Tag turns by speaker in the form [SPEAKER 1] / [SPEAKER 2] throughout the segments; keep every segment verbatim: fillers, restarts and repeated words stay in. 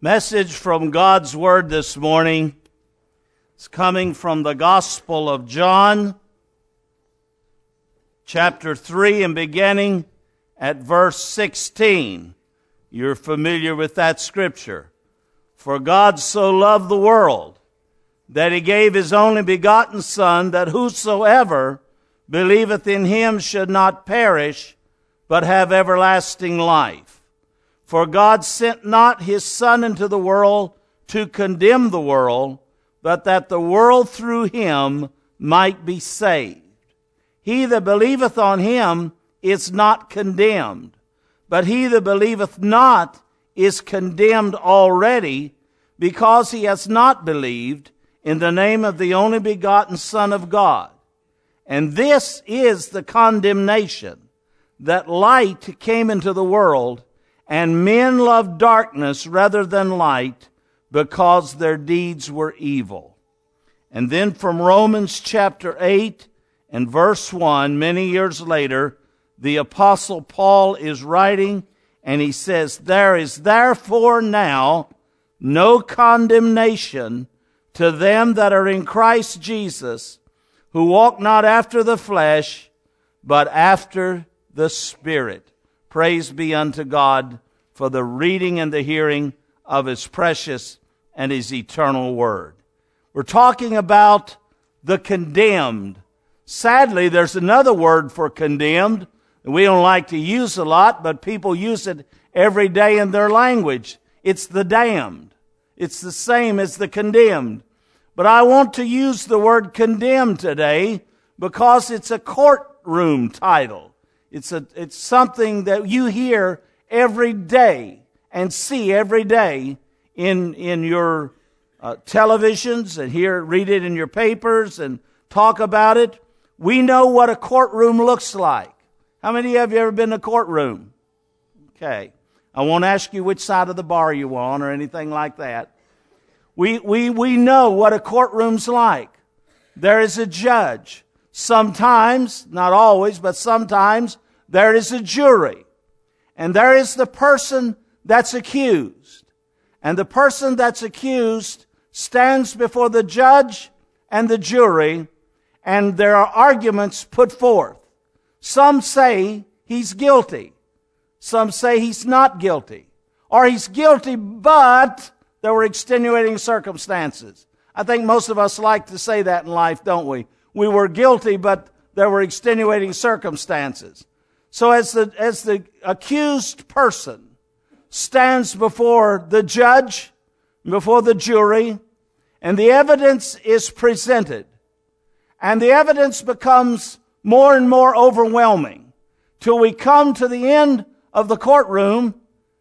[SPEAKER 1] Message from God's Word this morning is coming from the Gospel of John, chapter three, and beginning at verse sixteen. You're familiar with that scripture. For God so loved the world that he gave his only begotten Son, that whosoever believeth in him should not perish, but have everlasting life. For God sent not his Son into the world to condemn the world, but that the world through him might be saved. He that believeth on him is not condemned, but he that believeth not is condemned already, because he has not believed in the name of the only begotten Son of God. And this is the condemnation, that light came into the world, and men loved darkness rather than light, because their deeds were evil. And then from Romans chapter eight and verse one, many years later, the Apostle Paul is writing, and he says, There is therefore now no condemnation to them that are in Christ Jesus, who walk not after the flesh, but after the Spirit. Praise be unto God for the reading and the hearing of his precious and his eternal word. We're talking about the condemned. Sadly, there's another word for condemned that we don't like to use a lot, but people use it every day in their language. It's the damned. It's the same as the condemned. But I want to use the word condemned today because it's a courtroom title. It's a, it's something that you hear every day and see every day in, in your uh, televisions and hear, read it in your papers and talk about it. We know what a courtroom looks like. How many of you ever been in a courtroom? Okay. I won't ask you which side of the bar you're on or anything like that. We, we, we know what a courtroom's like. There is a judge. Sometimes, not always, but sometimes, there is a jury. And there is the person that's accused. And the person that's accused stands before the judge and the jury, and there are arguments put forth. Some say he's guilty. Some say he's not guilty. Or he's guilty, but there were extenuating circumstances. I think most of us like to say that in life, don't we? We were guilty, but there were extenuating circumstances. So as the, as the accused person stands before the judge, before the jury, and the evidence is presented, and the evidence becomes more and more overwhelming till we come to the end of the courtroom,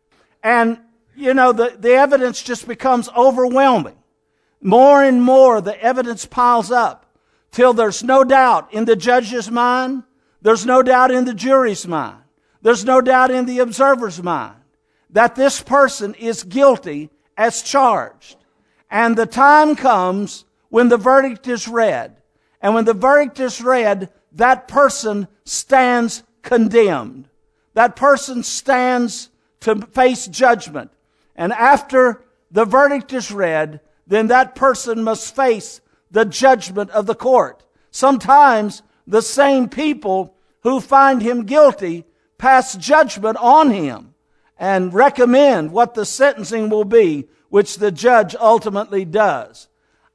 [SPEAKER 1] and, you know, the, the evidence just becomes overwhelming. More and more the evidence piles up till there's no doubt in the judge's mind. There's no doubt in the jury's mind. There's no doubt in the observer's mind that this person is guilty as charged. And the time comes when the verdict is read. And when the verdict is read, that person stands condemned. That person stands to face judgment. And after the verdict is read, then that person must face the judgment of the court. Sometimes the same people who find him guilty pass judgment on him and recommend what the sentencing will be, which the judge ultimately does.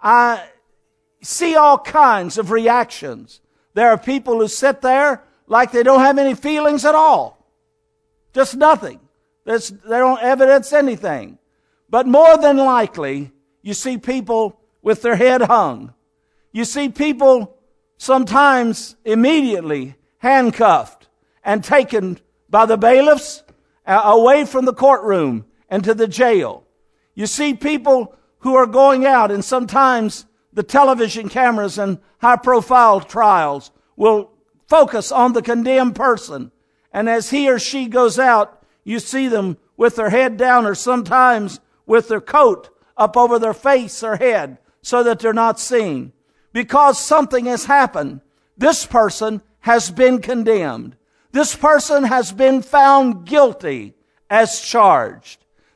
[SPEAKER 1] I see all kinds of reactions. There are people who sit there like they don't have any feelings at all. Just nothing. There's, they don't evidence anything. But more than likely, you see people with their head hung. You see people sometimes immediately handcuffed and taken by the bailiffs uh, away from the courtroom and to the jail. You see people who are going out, and sometimes the television cameras and high-profile trials will focus on the condemned person. And as he or she goes out, you see them with their head down, or sometimes with their coat up over their face or head so that they're not seen. Because something has happened. This person has been condemned. This person has been found guilty as charged.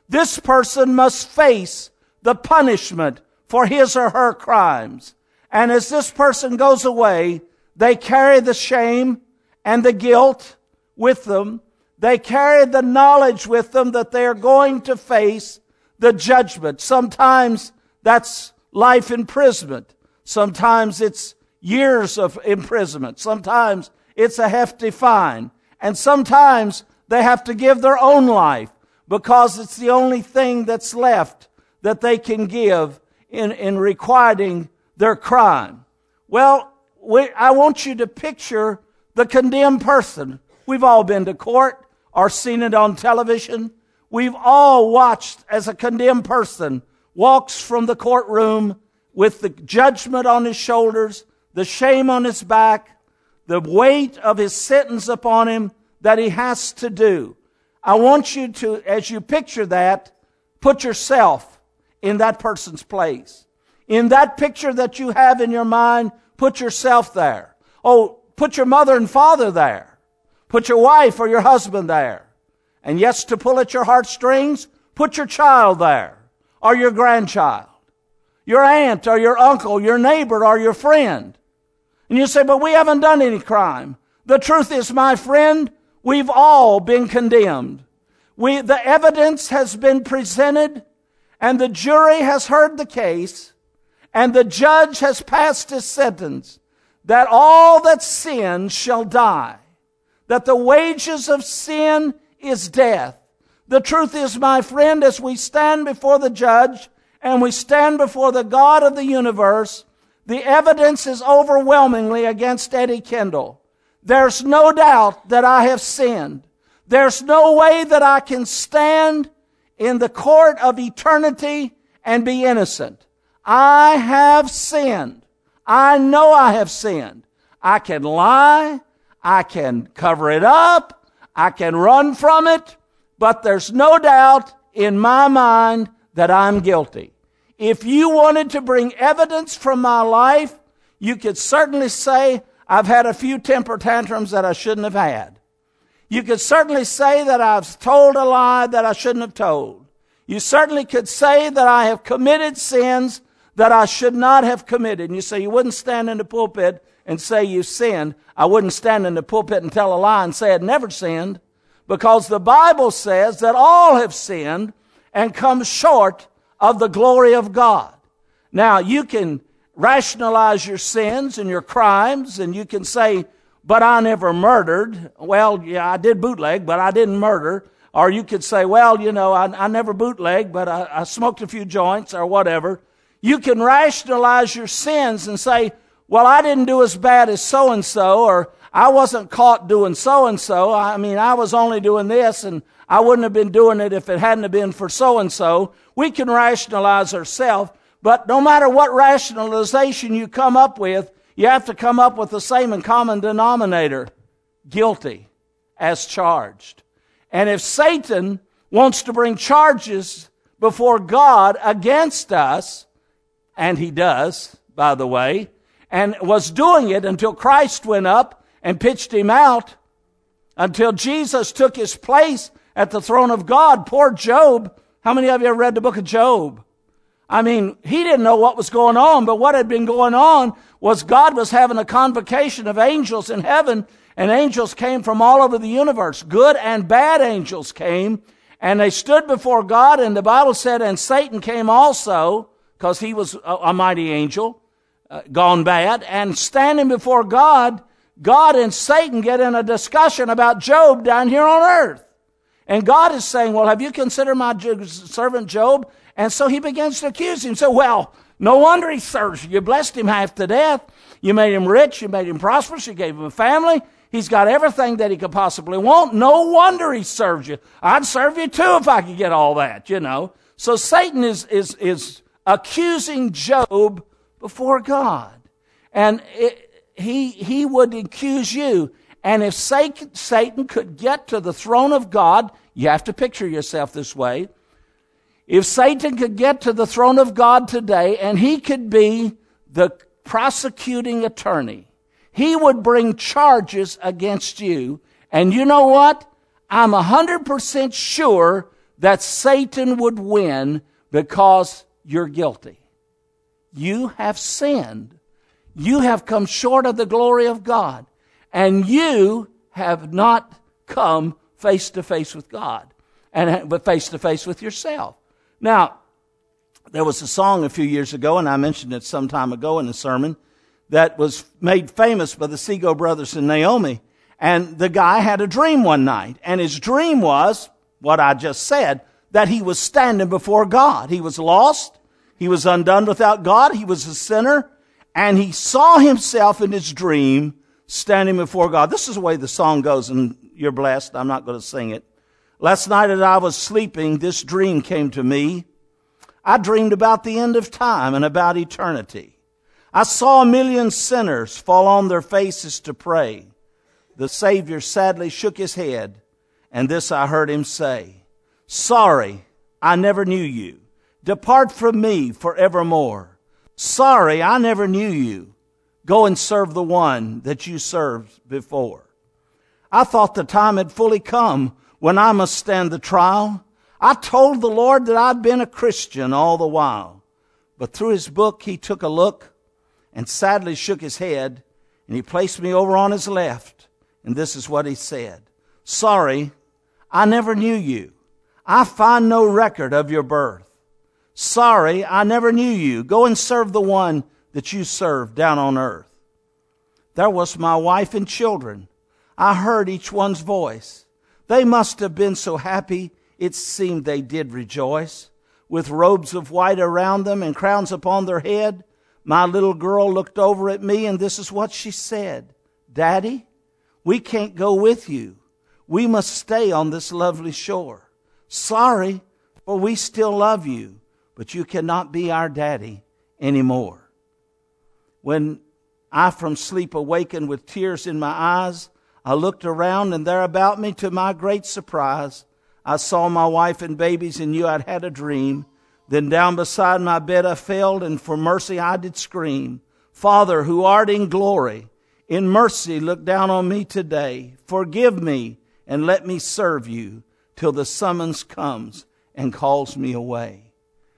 [SPEAKER 1] This person must face the punishment for his or her crimes. And as this person goes away, they carry the shame and the guilt with them. They carry the knowledge with them that they are going to face the judgment. Sometimes that's life imprisonment. Sometimes it's years of imprisonment. Sometimes it's a hefty fine. And sometimes they have to give their own life because it's the only thing that's left that they can give in, in requiting their crime. Well, we, I want you to picture the condemned person. We've all been to court or seen it on television. We've all watched as a condemned person walks from the courtroom with the judgment on his shoulders, the shame on his back, the weight of his sentence upon him that he has to do. I want you to, as you picture that, put yourself in that person's place. In that picture that you have in your mind, put yourself there. Oh, put your mother and father there. Put your wife or your husband there. And yes, to pull at your heartstrings, put your child there, or your grandchild, your aunt or your uncle, your neighbor or your friend. And you say, but we haven't done any crime. The truth is, my friend, we've all been condemned. We, the evidence has been presented, and the jury has heard the case, and the judge has passed his sentence that all that sin shall die, that the wages of sin is death. The truth is, my friend, as we stand before the judge and we stand before the God of the universe, the evidence is overwhelmingly against Eddie Kendall. There's no doubt that I have sinned. There's no way that I can stand in the court of eternity and be innocent. I have sinned. I know I have sinned. I can lie. I can cover it up. I can run from it. But there's no doubt in my mind that I'm guilty. If you wanted to bring evidence from my life, you could certainly say I've had a few temper tantrums that I shouldn't have had. You could certainly say that I've told a lie that I shouldn't have told. You certainly could say that I have committed sins that I should not have committed. And you say you wouldn't stand in the pulpit and say you sinned. I wouldn't stand in the pulpit and tell a lie and say I'd never sinned, because the Bible says that all have sinned and come short of the glory of God. Now, you can rationalize your sins and your crimes, and you can say, but I never murdered. Well, yeah, I did bootleg, but I didn't murder. Or you could say, well, you know, I, I never bootlegged, but I, I smoked a few joints or whatever. You can rationalize your sins and say, well, I didn't do as bad as so-and-so, or I wasn't caught doing so-and-so. I mean, I was only doing this, and I wouldn't have been doing it if it hadn't have been for so-and-so. We can rationalize ourselves, but no matter what rationalization you come up with, you have to come up with the same and common denominator: guilty as charged. And if Satan wants to bring charges before God against us, and he does, by the way, and was doing it until Christ went up and pitched him out, until Jesus took his place at the throne of God. Poor Job. How many of you have read the book of Job? I mean, he didn't know what was going on, but what had been going on was God was having a convocation of angels in heaven, and angels came from all over the universe. Good and bad angels came, and they stood before God, and the Bible said, and Satan came also, because he was a, a mighty angel, uh, gone bad, and standing before God, God and Satan get in a discussion about Job down here on earth. And God is saying, well, have you considered my servant Job? And so he begins to accuse him. So, well, no wonder he serves you. You blessed him half to death. You made him rich. You made him prosperous. You gave him a family. He's got everything that he could possibly want. No wonder he serves you. I'd serve you too if I could get all that, you know. So Satan is, is, is accusing Job before God. And it, he, he would accuse you. And if Satan could get to the throne of God, you have to picture yourself this way. If Satan could get to the throne of God today and he could be the prosecuting attorney, he would bring charges against you. And you know what? I'm one hundred percent sure that Satan would win because you're guilty. You have sinned. You have come short of the glory of God. And you have not come face to face with God, and but face to face with yourself. Now, there was a song a few years ago, and I mentioned it some time ago in a sermon, that was made famous by the Seago brothers and Naomi. And the guy had a dream one night, and his dream was, what I just said, that he was standing before God. He was lost. He was undone without God. He was a sinner. And he saw himself in his dream standing before God. This is the way the song goes, and you're blessed. I'm not going to sing it. Last night as I was sleeping, this dream came to me. I dreamed about the end of time and about eternity. I saw a million sinners fall on their faces to pray. The Savior sadly shook his head, and this I heard him say, "Sorry, I never knew you. Depart from me forevermore. Sorry, I never knew you. Go and serve the one that you served before." I thought the time had fully come when I must stand the trial. I told the Lord that I'd been a Christian all the while. But through his book, he took a look and sadly shook his head, and he placed me over on his left. And this is what he said. "Sorry, I never knew you. I find no record of your birth. Sorry, I never knew you. Go and serve the one that you served down on earth." There was my wife and children. I heard each one's voice. They must have been so happy, it seemed they did rejoice. With robes of white around them and crowns upon their head, my little girl looked over at me, and this is what she said. "Daddy, we can't go with you. We must stay on this lovely shore. Sorry, for we still love you, but you cannot be our daddy anymore." When I from sleep awakened with tears in my eyes, I looked around, and there about me, to my great surprise, I saw my wife and babies, and knew I'd had a dream. Then down beside my bed I fell, and for mercy I did scream. "Father, who art in glory, in mercy look down on me today. Forgive me, and let me serve you, till the summons comes and calls me away."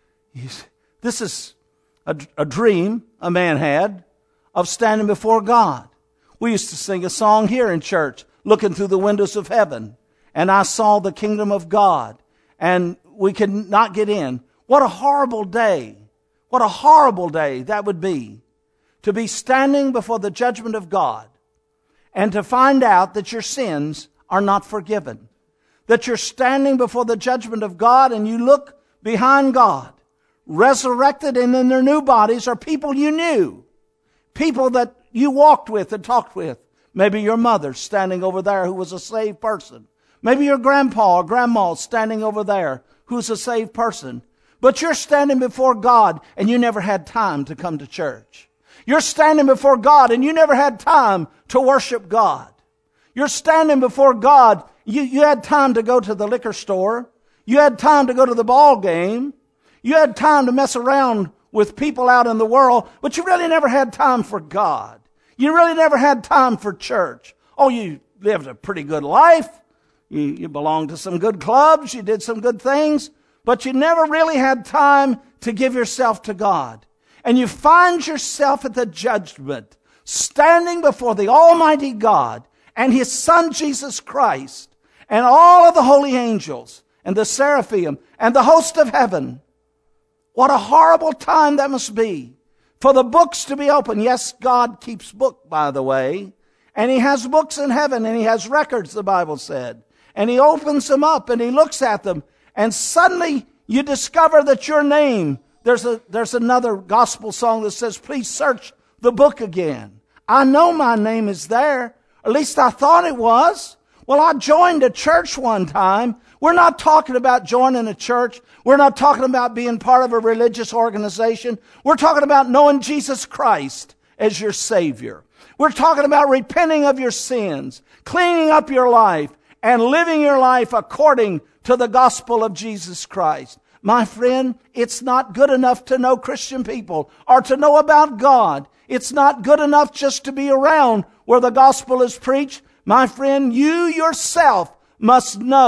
[SPEAKER 1] This is a, a dream a man had of standing before God. We used to sing a song here in church, looking through the windows of heaven, and I saw the kingdom of God, and we could not get in. What a horrible day. What a horrible day that would be, to be standing before the judgment of God and to find out that your sins are not forgiven. That you're standing before the judgment of God, and you look behind God. Resurrected and in their new bodies are people you knew. People that you walked with and talked with. Maybe your mother standing over there who was a saved person. Maybe your grandpa or grandma standing over there who's a saved person. But you're standing before God, and you never had time to come to church. You're standing before God, and you never had time to worship God. You're standing before God. You, you had time to go to the liquor store. You had time to go to the ball game. You had time to mess around with people out in the world, but you really never had time for God. You really never had time for church. Oh, you lived a pretty good life. You, you belonged to some good clubs. You did some good things, but you never really had time to give yourself to God. And you find yourself at the judgment, standing before the Almighty God and His Son Jesus Christ and all of the holy angels and the seraphim and the host of heaven. What a horrible time that must be for the books to be open. Yes, God keeps book, by the way, and He has books in heaven, and He has records, the Bible said, and He opens them up and He looks at them, and suddenly you discover that your name, there's a there's another gospel song that says, "Please search the book again." I know my name is there. At least I thought it was. Well, I joined a church one time. We're not talking about joining a church. We're not talking about being part of a religious organization. We're talking about knowing Jesus Christ as your Savior. We're talking about repenting of your sins, cleaning up your life, and living your life according to the gospel of Jesus Christ. My friend, it's not good enough to know Christian people or to know about God. It's not good enough just to be around where the gospel is preached. My friend, you yourself must know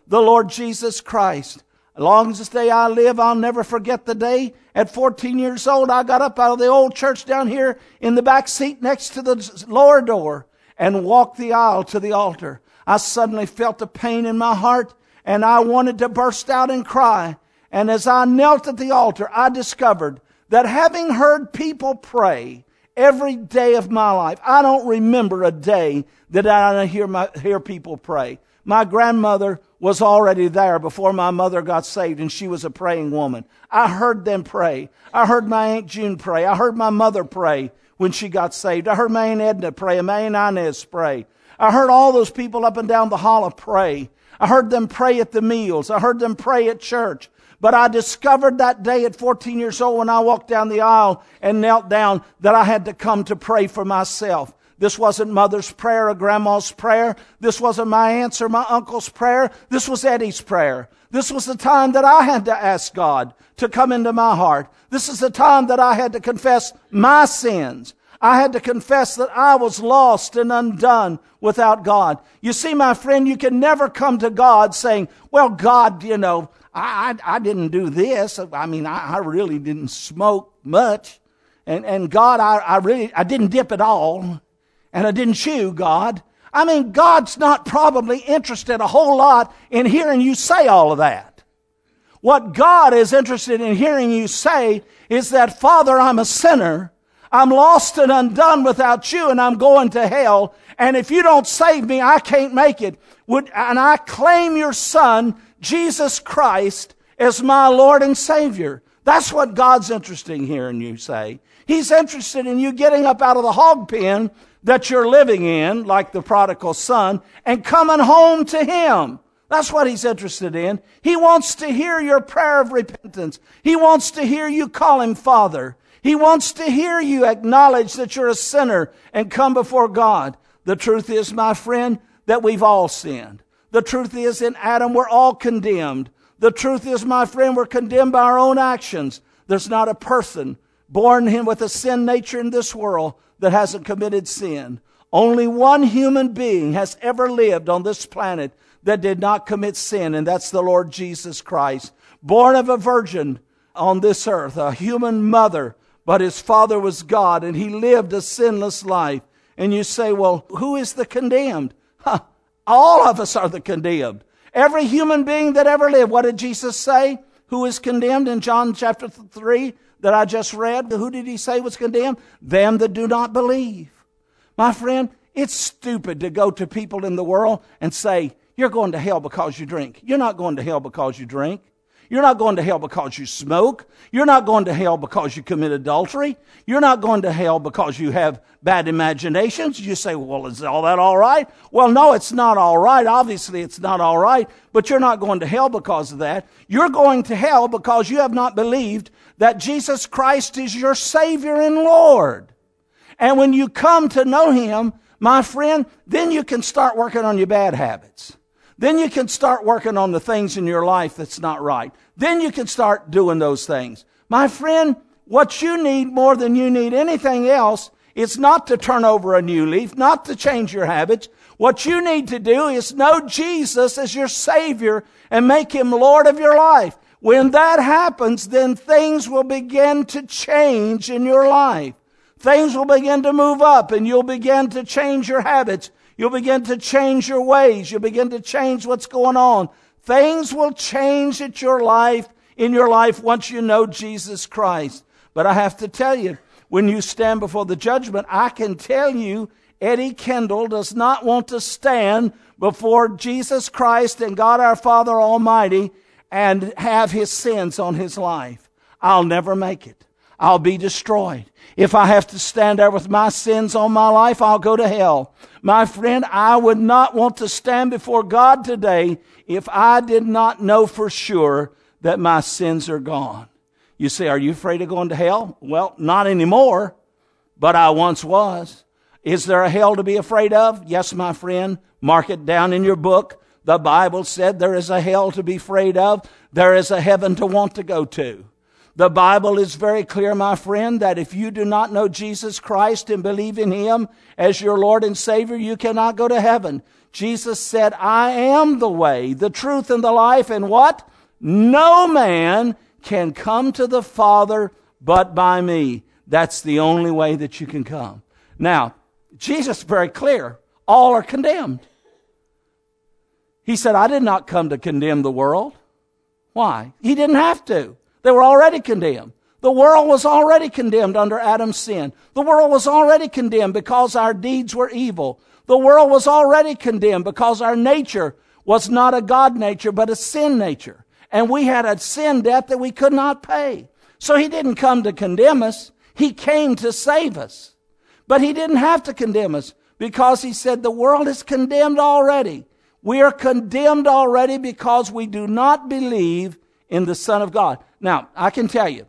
[SPEAKER 1] the Lord Jesus Christ. As long as this day I live, I'll never forget the day. At fourteen years old, I got up out of the old church down here in the back seat next to the lower door and walked the aisle to the altar. I suddenly felt a pain in my heart, and I wanted to burst out and cry. And as I knelt at the altar, I discovered that having heard people pray every day of my life, I don't remember a day that I didn't hear, my, hear people pray. My grandmother was already there before my mother got saved, and she was a praying woman. I heard them pray. I heard my Aunt June pray. I heard my mother pray when she got saved. I heard my Aunt Edna pray and my Aunt Inez pray. I heard all those people up and down the hall pray. I heard them pray at the meals. I heard them pray at church. But I discovered that day at fourteen years old when I walked down the aisle and knelt down that I had to come to pray for myself. This wasn't mother's prayer or grandma's prayer. This wasn't my aunt's or my uncle's prayer. This was Eddie's prayer. This was the time that I had to ask God to come into my heart. This is the time that I had to confess my sins. I had to confess that I was lost and undone without God. You see, my friend, you can never come to God saying, well, God, you know, I, I, I didn't do this. I mean, I, I really didn't smoke much. And, and God, I, I really, I didn't dip at all. And I didn't chew, God. I mean, God's not probably interested a whole lot in hearing you say all of that. What God is interested in hearing you say is that, Father, I'm a sinner. I'm lost and undone without you, and I'm going to hell. And if you don't save me, I can't make it. Would, and I claim your Son, Jesus Christ, as my Lord and Savior. That's what God's interested in hearing you say. He's interested in you getting up out of the hog pen that you're living in, like the prodigal son, and coming home to Him. That's what He's interested in. He wants to hear your prayer of repentance. He wants to hear you call Him Father. He wants to hear you acknowledge that you're a sinner and come before God. The truth is, my friend, that we've all sinned. The truth is, in Adam, we're all condemned. The truth is, my friend, we're condemned by our own actions. There's not a person born with a sin nature in this world that hasn't committed sin. Only one human being has ever lived on this planet that did not commit sin, and that's the Lord Jesus Christ. Born of a virgin on this earth, a human mother, but His father was God, and He lived a sinless life. And you say, well, who is the condemned? Huh, all of us are the condemned. Every human being that ever lived. What did Jesus say? Who is condemned in John chapter three? That I just read, who did He say was condemned? Them that do not believe. My friend, it's stupid to go to people in the world and say, you're going to hell because you drink. You're not going to hell because you drink. You're not going to hell because you smoke. You're not going to hell because you commit adultery. You're not going to hell because you have bad imaginations. You say, well, is all that all right? Well, no, it's not all right. Obviously, it's not all right. But you're not going to hell because of that. You're going to hell because you have not believed that Jesus Christ is your Savior and Lord. And when you come to know Him, my friend, then you can start working on your bad habits. Then you can start working on the things in your life that's not right. Then you can start doing those things. My friend, what you need more than you need anything else is not to turn over a new leaf, not to change your habits. What you need to do is know Jesus as your Savior and make Him Lord of your life. When that happens, then things will begin to change in your life. Things will begin to move up, and you'll begin to change your habits. You'll begin to change your ways. You'll begin to change what's going on. Things will change at your life, in your life once you know Jesus Christ. But I have to tell you, when you stand before the judgment, I can tell you, Eddie Kendall does not want to stand before Jesus Christ and God our Father Almighty and have his sins on his life. I'll never make it. I'll be destroyed. If I have to stand there with my sins on my life, I'll go to hell. My friend, I would not want to stand before God today if I did not know for sure that my sins are gone. You say, are you afraid of going to hell? Well, not anymore, but I once was. Is there a hell to be afraid of? Yes, my friend. Mark it down in your book. The Bible said there is a hell to be afraid of. There is a heaven to want to go to. The Bible is very clear, my friend, that if you do not know Jesus Christ and believe in him as your Lord and Savior, you cannot go to heaven. Jesus said, I am the way, the truth, and the life, and what? No man can come to the Father but by me. That's the only way that you can come. Now, Jesus is very clear. All are condemned. He said, I did not come to condemn the world. Why? He didn't have to. They were already condemned. The world was already condemned under Adam's sin. The world was already condemned because our deeds were evil. The world was already condemned because our nature was not a God nature, but a sin nature. And we had a sin debt that we could not pay. So he didn't come to condemn us. He came to save us. But he didn't have to condemn us because he said the world is condemned already. We are condemned already because we do not believe in the Son of God. Now, I can tell you,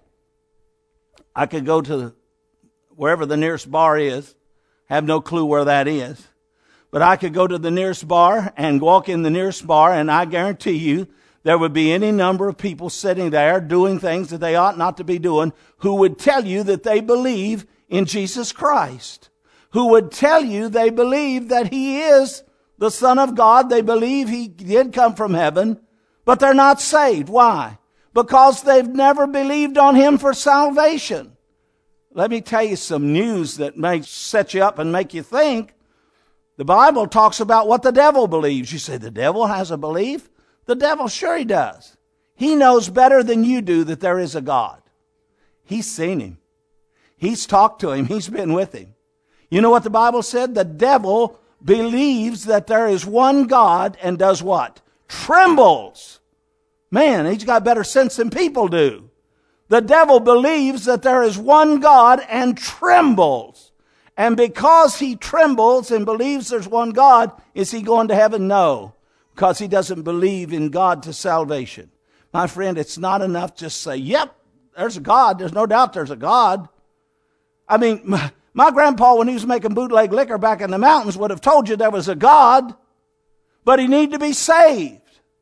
[SPEAKER 1] I could go to wherever the nearest bar is. Have no clue where that is. But I could go to the nearest bar and walk in the nearest bar, and I guarantee you there would be any number of people sitting there doing things that they ought not to be doing who would tell you that they believe in Jesus Christ, who would tell you they believe that he is the Son of God. They believe he did come from heaven, but they're not saved. Why? Because they've never believed on him for salvation. Let me tell you some news that may set you up and make you think. The Bible talks about what the devil believes. You say, the devil has a belief? The devil, sure he does. He knows better than you do that there is a God. He's seen him. He's talked to him. He's been with him. You know what the Bible said? The devil believes that there is one God and does what? Trembles. Man, he's got better sense than people do. The devil believes that there is one God and trembles. And because he trembles and believes there's one God, is he going to heaven? No, because he doesn't believe in God to salvation. My friend, it's not enough just say, yep, there's a God. There's no doubt there's a God. I mean, my, my grandpa, when he was making bootleg liquor back in the mountains, would have told you there was a God, but he needed to be saved.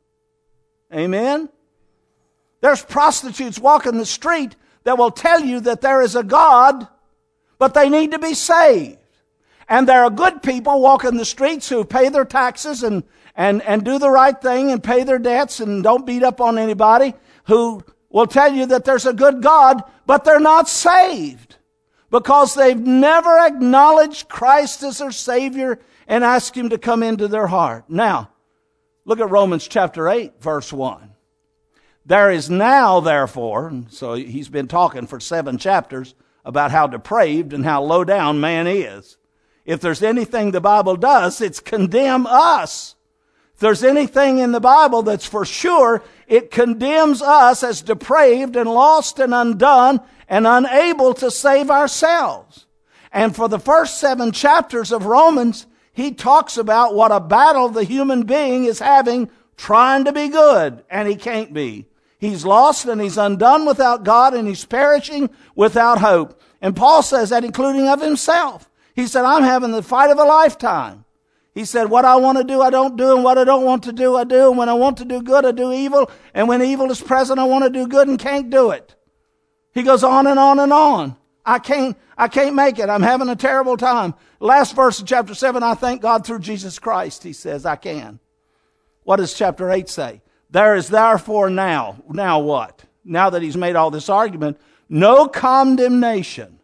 [SPEAKER 1] Amen? There's prostitutes walking the street that will tell you that there is a God, but they need to be saved. And there are good people walking the streets who pay their taxes and, and, and do the right thing and pay their debts and don't beat up on anybody, who will tell you that there's a good God, but they're not saved because they've never acknowledged Christ as their Savior and asked him to come into their heart. Now, look at Romans chapter eight, verse one. There is now, therefore, so he's been talking for seven chapters about how depraved and how low down man is. If there's anything the Bible does, it's condemn us. If there's anything in the Bible that's for sure, it condemns us as depraved and lost and undone and unable to save ourselves. And for the first seven chapters of Romans, he talks about what a battle the human being is having trying to be good, and he can't be. He's lost and he's undone without God and he's perishing without hope. And Paul says that including of himself. He said, I'm having the fight of a lifetime. He said, what I want to do, I don't do, and what I don't want to do, I do. And when I want to do good, I do evil. And when evil is present, I want to do good and can't do it. He goes on and on and on. I can't, I can't make it. I'm having a terrible time. Last verse of chapter seven, I thank God through Jesus Christ. He says, I can. What does chapter eight say? There is therefore now, now what? Now that he's made all this argument, no condemnation.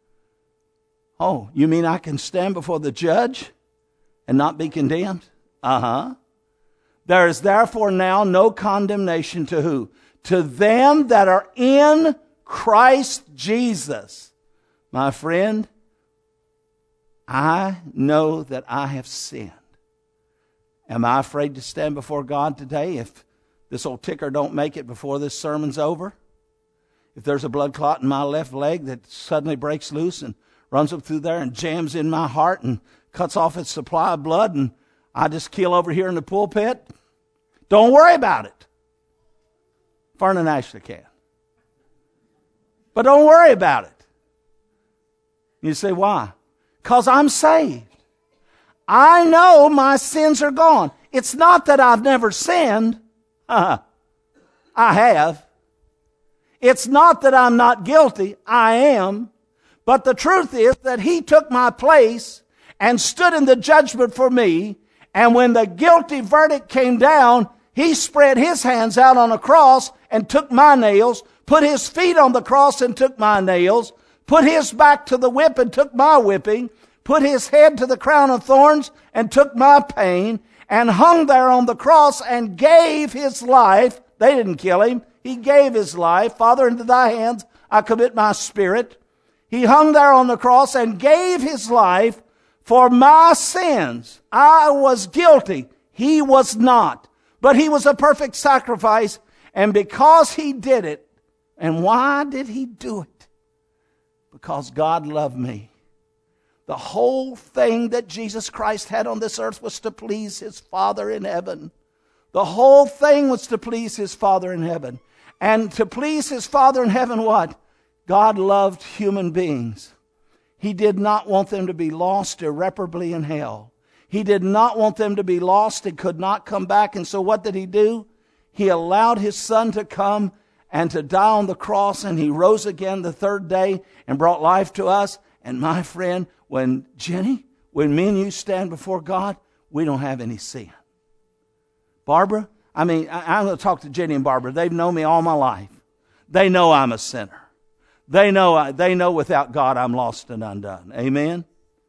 [SPEAKER 1] Oh, you mean I can stand before the judge and not be condemned? Uh-huh. There is therefore now no condemnation to who? To them that are in Christ Jesus. My friend, I know that I have sinned. Am I afraid to stand before God today if this old ticker don't make it before this sermon's over? If there's a blood clot in my left leg that suddenly breaks loose and runs up through there and jams in my heart and cuts off its supply of blood and I just keel over here in the pulpit, don't worry about it. Vernon Ashley can. But don't worry about it. You say, why? Because I'm saved. I know my sins are gone. It's not that I've never sinned. Uh, I have. It's not that I'm not guilty. I am. But the truth is that he took my place and stood in the judgment for me And when the guilty verdict came down, he spread his hands out on a cross and took my nails, put his feet on the cross and took my nails, put his back to the whip and took my whipping, put his head to the crown of thorns and took my pain, and hung there on the cross and gave his life. They didn't kill him. He gave his life. Father, into thy hands I commit my spirit. He hung there on the cross and gave his life for my sins. I was guilty. He was not. But he was a perfect sacrifice. And because he did it, and why did he do it? Because God loved me. The whole thing that Jesus Christ had on this earth was to please his Father in heaven. The whole thing was to please his Father in heaven. And to please his Father in heaven, what? God loved human beings. He did not want them to be lost irreparably in hell. He did not want them to be lost and could not come back. And so what did he do? He allowed his Son to come and to die on the cross, and he rose again the third day and brought life to us. And my friend, when Jenny, when me and you stand before God, we don't have any sin. Barbara, I mean, I, I'm going to talk to Jenny and Barbara. They've known me all my life. They know I'm a sinner. They know, I, they know without God I'm lost and undone. Amen?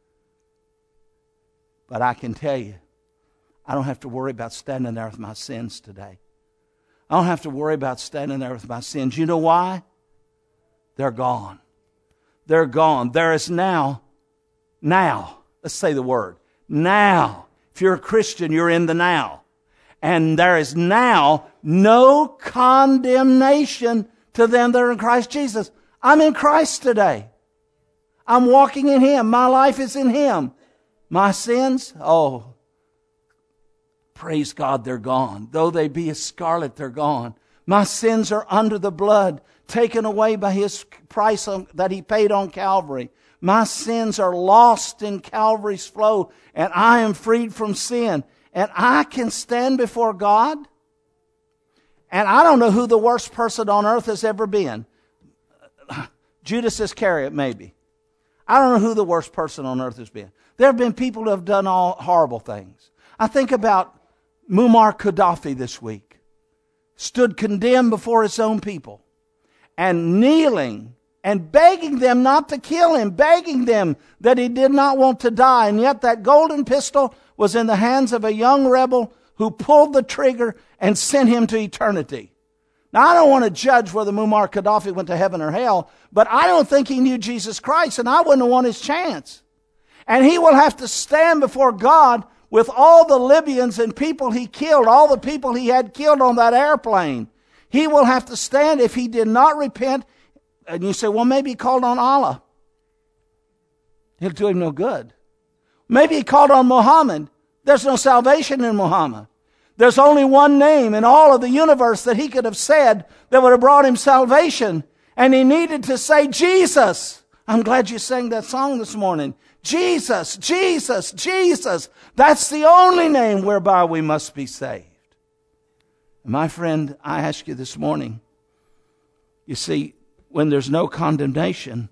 [SPEAKER 1] But I can tell you, I don't have to worry about standing there with my sins today. I don't have to worry about standing there with my sins. You know why? They're gone. They're gone. There is now, now, let's say the word, now. If you're a Christian, you're in the now. And there is now no condemnation to them that are in Christ Jesus. I'm in Christ today. I'm walking in him. My life is in him. My sins, oh, praise God, they're gone. Though they be as scarlet, they're gone. My sins are under the blood, taken away by his price on, that he paid on Calvary. My sins are lost in Calvary's flow, and I am freed from sin. And I can stand before God. And I don't know who the worst person on earth has ever been. Judas Iscariot, maybe. I don't know who the worst person on earth has been. There have been people who have done all horrible things. I think about Muammar Gaddafi this week. Stood condemned before his own people. And kneeling and begging them not to kill him. Begging them that he did not want to die. And yet that golden pistol was in the hands of a young rebel who pulled the trigger and sent him to eternity. Now, I don't want to judge whether Muammar Gaddafi went to heaven or hell, but I don't think he knew Jesus Christ, and I wouldn't want his chance. And he will have to stand before God with all the Libyans and people he killed, all the people he had killed on that airplane. He will have to stand if he did not repent. And you say, well, maybe he called on Allah. He'll do him no good. Maybe he called on Muhammad. There's no salvation in Muhammad. There's only one name in all of the universe that he could have said that would have brought him salvation. And he needed to say Jesus. I'm glad you sang that song this morning. Jesus, Jesus, Jesus. That's the only name whereby we must be saved. My friend, I ask you this morning, you see, when there's no condemnation,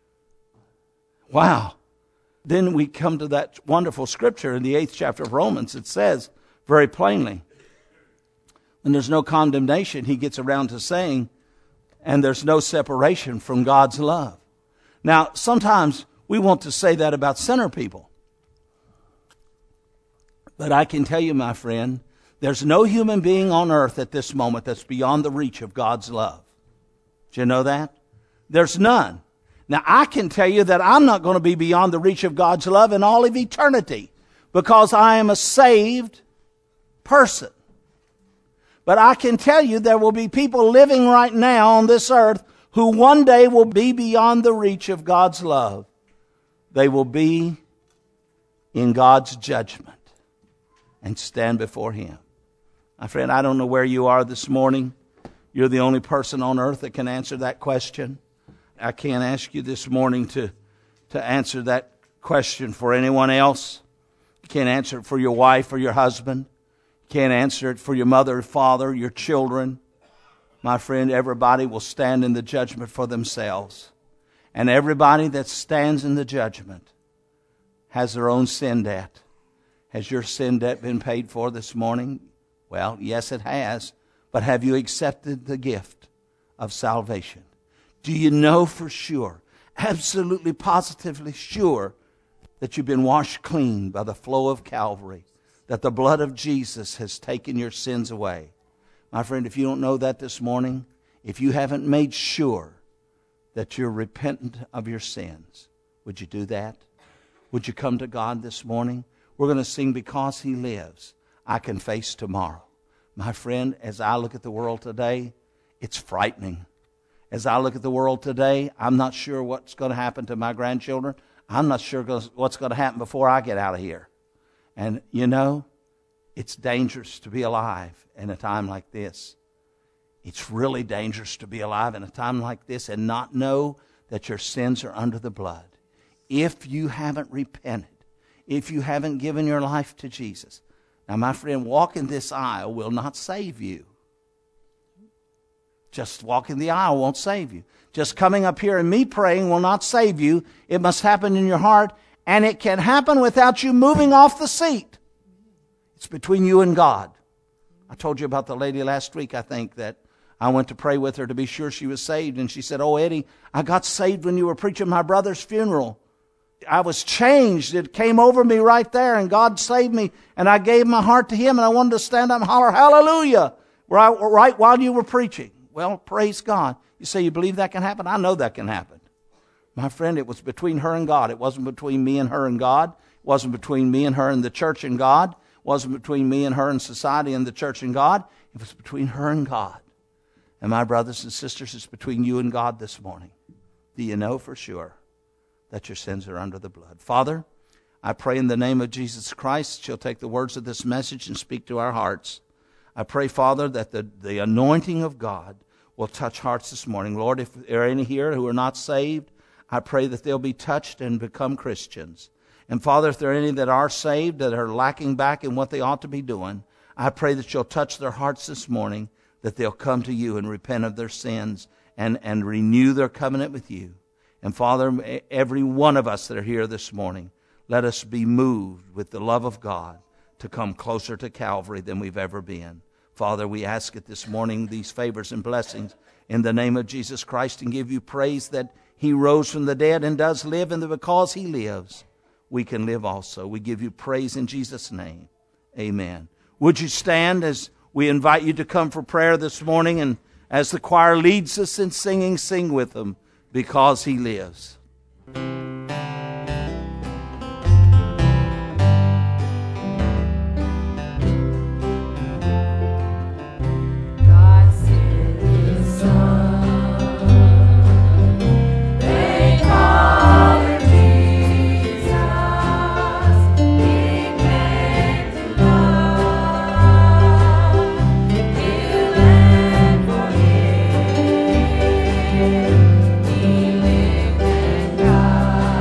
[SPEAKER 1] wow. Then we come to that wonderful scripture in the eighth chapter of Romans. It says very plainly, when there's no condemnation, he gets around to saying, and there's no separation from God's love. Now, sometimes we want to say that about sinner people. But I can tell you, my friend, there's no human being on earth at this moment that's beyond the reach of God's love. Do you know that? There's none. Now, I can tell you that I'm not going to be beyond the reach of God's love in all of eternity because I am a saved person. But I can tell you there will be people living right now on this earth who one day will be beyond the reach of God's love. They will be in God's judgment and stand before him. My friend, I don't know where you are this morning. You're the only person on earth that can answer that question. I can't ask you this morning to, to answer that question for anyone else. You can't answer it for your wife or your husband. You can't answer it for your mother or father, your children. My friend, everybody will stand in the judgment for themselves. And everybody that stands in the judgment has their own sin debt, Has your sin debt been paid for this morning? Well, yes, it has. But have you accepted the gift of salvation? Do you know for sure, absolutely positively sure, that you've been washed clean by the flow of Calvary, that the blood of Jesus has taken your sins away? My friend, if you don't know that this morning, if you haven't made sure that you're repentant of your sins, would you do that? Would you come to God this morning? We're going to sing Because He Lives, I Can Face Tomorrow. My friend, as I look at the world today, it's frightening. As I look at the world today, I'm not sure what's going to happen to my grandchildren. I'm not sure what's going to happen before I get out of here. And you know, it's dangerous to be alive in a time like this. It's really dangerous to be alive in a time like this and not know that your sins are under the blood. If you haven't repented, if you haven't given your life to Jesus. Now, my friend, walking this aisle will not save you. Just walking the aisle won't save you. Just coming up here and me praying will not save you. It must happen in your heart, and it can happen without you moving off the seat. It's between you and God. I told you about the lady last week, I think, that I went to pray with her to be sure she was saved, and she said, "Oh, Eddie, I got saved when you were preaching my brother's funeral. I was changed. It came over me right there, and God saved me, and I gave my heart to Him, and I wanted to stand up and holler, hallelujah, right, right while you were preaching." Well, praise God. You say you believe that can happen? I know that can happen. My friend, it was between her and God. It wasn't between me and her and God. It wasn't between me and her and the church and God. It wasn't between me and her and society and the church and God. It was between her and God. And my brothers and sisters, it's between you and God this morning. Do you know for sure that your sins are under the blood? Father, I pray in the name of Jesus Christ, you'll take the words of this message and speak to our hearts. I pray, Father, that the, the anointing of God will touch hearts this morning. Lord, if there are any here who are not saved, I pray that they'll be touched and become Christians. And Father, if there are any that are saved, that are lacking back in what they ought to be doing, I pray that you'll touch their hearts this morning, that they'll come to you and repent of their sins and, and renew their covenant with you. And Father, every one of us that are here this morning, let us be moved with the love of God to come closer to Calvary than we've ever been. Father, we ask it this morning, these favors and blessings in the name of Jesus Christ, and give you praise that He rose from the dead and does live, and that because He lives, we can live also. We give you praise in Jesus' name. Amen. Would you stand as we invite you to come for prayer this morning, and as the choir leads us in singing, sing with them, Because He Lives.
[SPEAKER 2] God.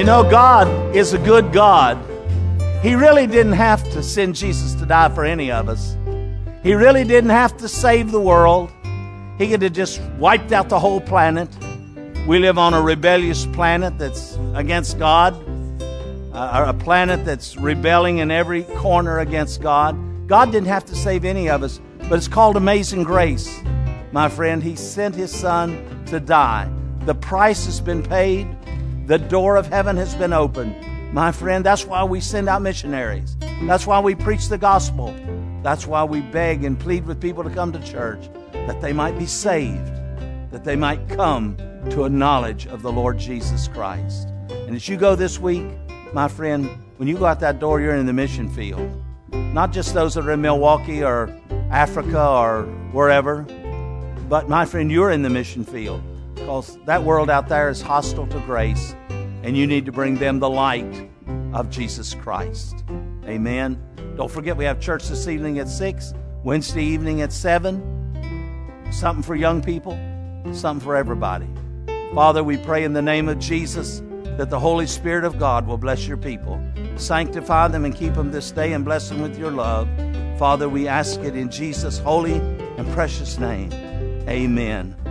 [SPEAKER 1] know, God is a good God. He really didn't have to send Jesus to die for any of us. He really didn't have to save the world. He could have just wiped out the whole planet. We live on a rebellious planet that's against God, uh, a planet that's rebelling in every corner against God. God didn't have to save any of us, but it's called amazing grace. My friend, He sent His Son to die. The price has been paid. The door of heaven has been opened. My friend, that's why we send out missionaries. That's why we preach the gospel. That's why we beg and plead with people to come to church, that they might be saved, that they might come to a knowledge of the Lord Jesus Christ. And as you go this week, my friend, when you go out that door, you're in the mission field. Not just those that are in Milwaukee or Africa or wherever, but my friend, you're in the mission field, because that world out there is hostile to grace, and you need to bring them the light of Jesus Christ. Amen. Don't forget, we have church this evening at six, Wednesday evening at seven. Something for young people, something for everybody. Father, we pray in the name of Jesus that the Holy Spirit of God will bless your people. Sanctify them and keep them this day, and bless them with your love. Father, we ask it in Jesus' holy and precious name. Amen.